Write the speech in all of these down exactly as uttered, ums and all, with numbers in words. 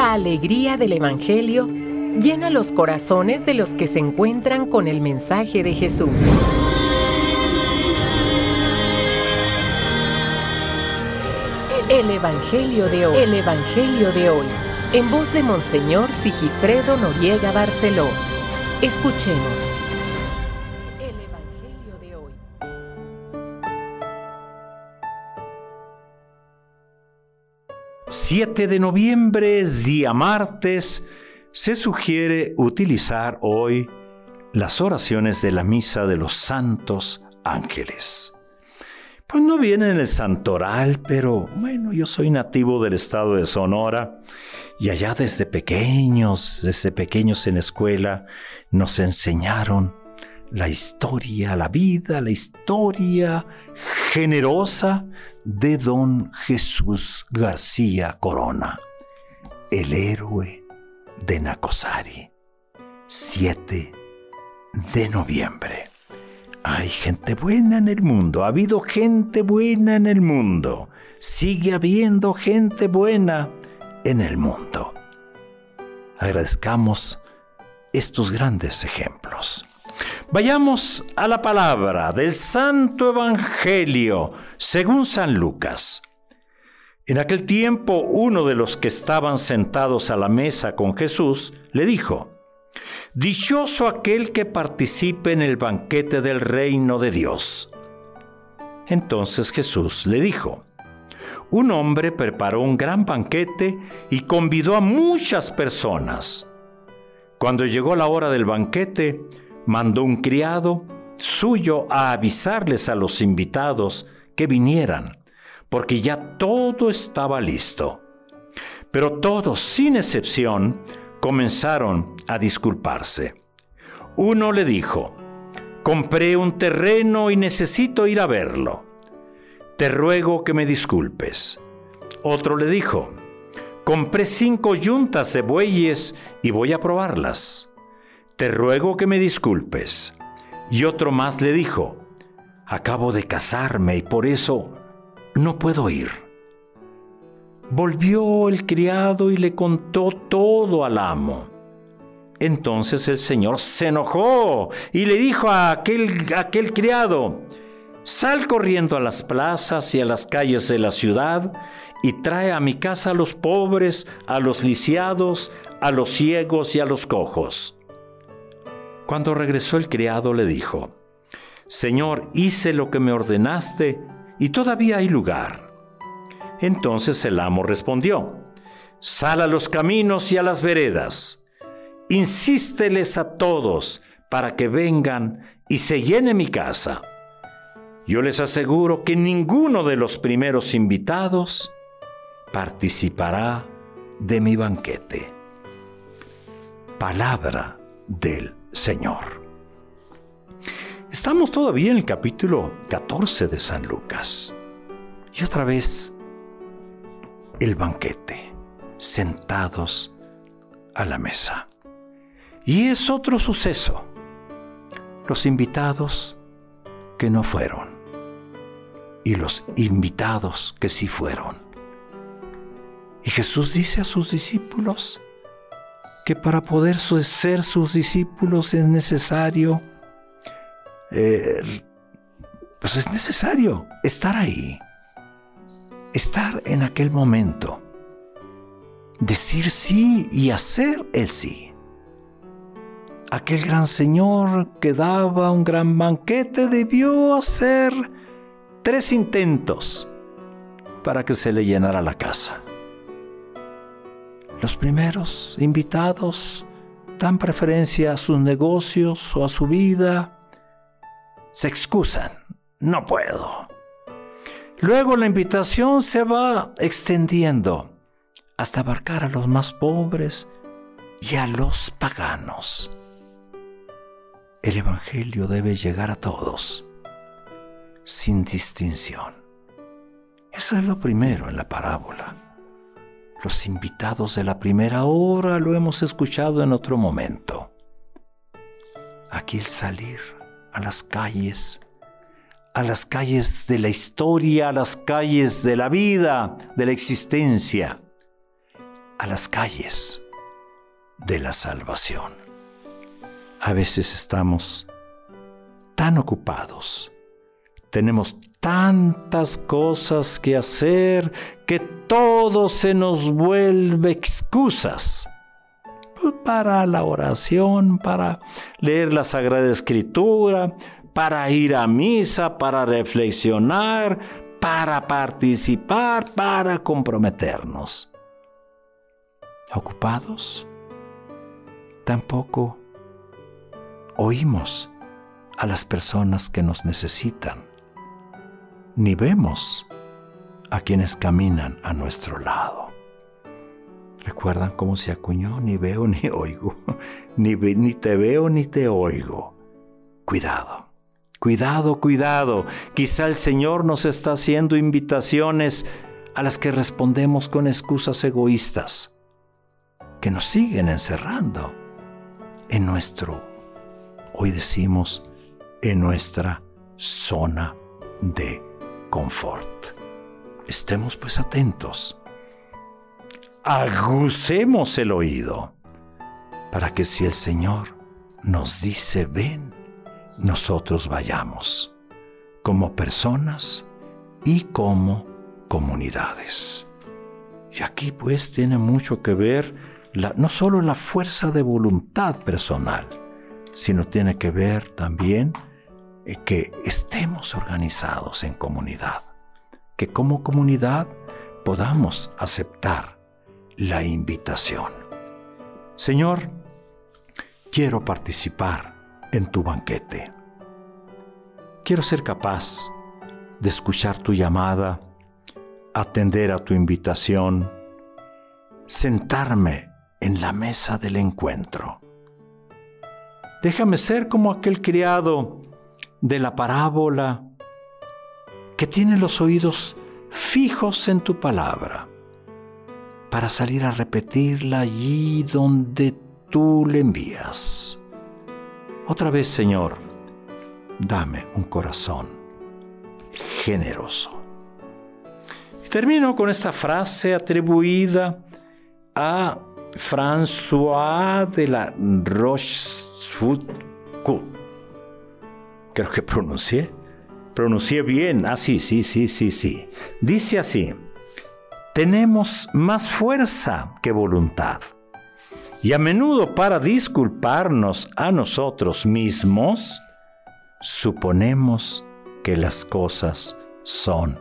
La alegría del Evangelio llena los corazones de los que se encuentran con el mensaje de Jesús. El Evangelio de hoy. El Evangelio de hoy. En voz de Monseñor Sigifredo Noriega Barceló. Escuchemos. El Evangelio de hoy. siete de noviembre es día martes. Se sugiere utilizar hoy las oraciones de la Misa de los Santos Ángeles. Pues no viene en el santoral, pero bueno, yo soy nativo del estado de Sonora y allá desde pequeños, desde pequeños en escuela, nos enseñaron la historia, la vida, la historia generosa de don Jesús García Corona, el héroe de Nacozari. siete de noviembre. Hay gente buena en el mundo, ha habido gente buena en el mundo, sigue habiendo gente buena en el mundo. Agradezcamos estos grandes ejemplos. Vayamos a la palabra del Santo Evangelio según San Lucas. En aquel tiempo, uno de los que estaban sentados a la mesa con Jesús le dijo: «Dichoso aquel que participe en el banquete del reino de Dios». Entonces Jesús le dijo: «Un hombre preparó un gran banquete y convidó a muchas personas. Cuando llegó la hora del banquete, mandó un criado suyo a avisarles a los invitados que vinieran, porque ya todo estaba listo. Pero todos, sin excepción, comenzaron a disculparse. Uno le dijo: «Compré un terreno y necesito ir a verlo. Te ruego que me disculpes». Otro le dijo: «Compré cinco yuntas de bueyes y voy a probarlas. Te ruego que me disculpes». Y otro más le dijo: «Acabo de casarme y por eso no puedo ir». Volvió el criado y le contó todo al amo. Entonces el señor se enojó y le dijo a aquel, a aquel criado: «Sal corriendo a las plazas y a las calles de la ciudad y trae a mi casa a los pobres, a los lisiados, a los ciegos y a los cojos». Cuando regresó el criado le dijo: «Señor, hice lo que me ordenaste y todavía hay lugar». Entonces el amo respondió: «Sal a los caminos y a las veredas, insísteles a todos para que vengan y se llene mi casa. Yo les aseguro que ninguno de los primeros invitados participará de mi banquete». Palabra del Señor. Estamos todavía en el capítulo catorce de San Lucas. Y otra vez, el banquete, sentados a la mesa. Y es otro suceso. Los invitados que no fueron y los invitados que sí fueron. Y Jesús dice a sus discípulos que para poder ser sus discípulos es necesario, eh, pues es necesario estar ahí. Estar en aquel momento, decir sí y hacer el sí. Aquel gran señor que daba un gran banquete debió hacer tres intentos para que se le llenara la casa. Los primeros invitados dan preferencia a sus negocios o a su vida, se excusan: «No puedo». Luego la invitación se va extendiendo hasta abarcar a los más pobres y a los paganos. El Evangelio debe llegar a todos, sin distinción. Eso es lo primero en la parábola. Los invitados de la primera hora lo hemos escuchado en otro momento. Aquí el salir a las calles, a las calles de la historia, a las calles de la vida, de la existencia, a las calles de la salvación. A veces estamos tan ocupados, tenemos tantas cosas que hacer que todo se nos vuelve excusas para la oración, para leer la Sagrada Escritura, para ir a misa, para reflexionar, para participar, para comprometernos. ¿Ocupados? Tampoco oímos a las personas que nos necesitan, ni vemos a quienes caminan a nuestro lado. ¿Recuerdan cómo se acuñó? Ni veo ni oigo, ni, ve, ni te veo ni te oigo. Cuidado, cuidado, cuidado. Quizá el Señor nos está haciendo invitaciones a las que respondemos con excusas egoístas, que nos siguen encerrando en nuestro, hoy decimos, en nuestra zona de confort. Estemos pues atentos. Agucemos el oído para que si el Señor nos dice ven, nosotros vayamos como personas y como comunidades. Y aquí pues tiene mucho que ver la, no solo la fuerza de voluntad personal, sino tiene que ver también eh, que estemos organizados en comunidad, que como comunidad podamos aceptar la invitación. Señor, quiero participar en tu banquete. Quiero ser capaz de escuchar tu llamada, atender a tu invitación, sentarme en la mesa del encuentro. Déjame ser como aquel criado de la parábola que tiene los oídos fijos en tu palabra, para salir a repetirla allí donde tú le envías. Otra vez, Señor, dame un corazón generoso. Y termino con esta frase atribuida a François de la Rochefoucauld. Creo que pronuncié, pronuncié bien. Ah, sí, sí, sí, sí, sí. Dice así: tenemos más fuerza que voluntad. Y a menudo para disculparnos a nosotros mismos, suponemos que las cosas son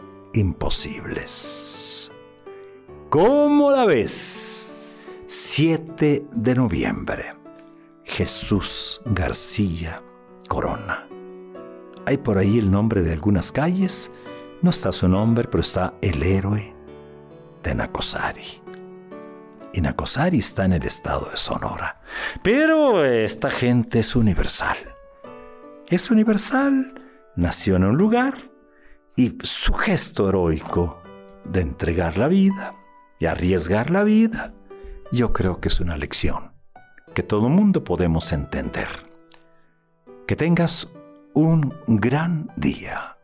imposibles. ¿Cómo la ves? siete de noviembre. Jesús García Corona. Hay por ahí el nombre de algunas calles. No está su nombre, pero está el héroe de Nacozari. Y Nacozari está en el estado de Sonora. Pero esta gente es universal. Es universal, nació en un lugar y su gesto heroico de entregar la vida y arriesgar la vida, yo creo que es una lección que todo mundo podemos entender. Que tengas un gran día.